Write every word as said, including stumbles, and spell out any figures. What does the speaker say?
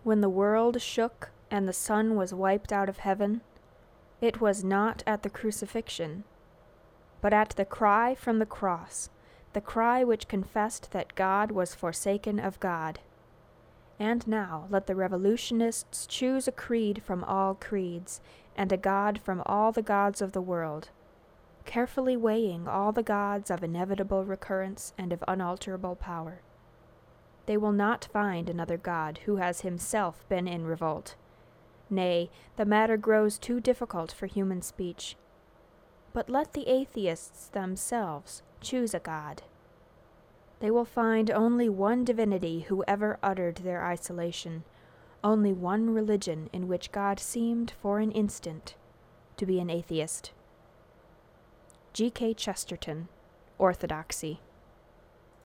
When the world shook and the sun was wiped out of heaven, it was not at the crucifixion, but at the cry from the cross, the cry which confessed that God was forsaken of God. And now let the revolutionists choose a creed from all creeds, and a God from all the gods of the world, carefully weighing all the gods of inevitable recurrence and of unalterable power. They will not find another God who has himself been in revolt. Nay, the matter grows too difficult for human speech. But let the atheists themselves choose a God. They will find only one divinity who ever uttered their isolation, only one religion in which God seemed for an instant to be an atheist. G K Chesterton, Orthodoxy.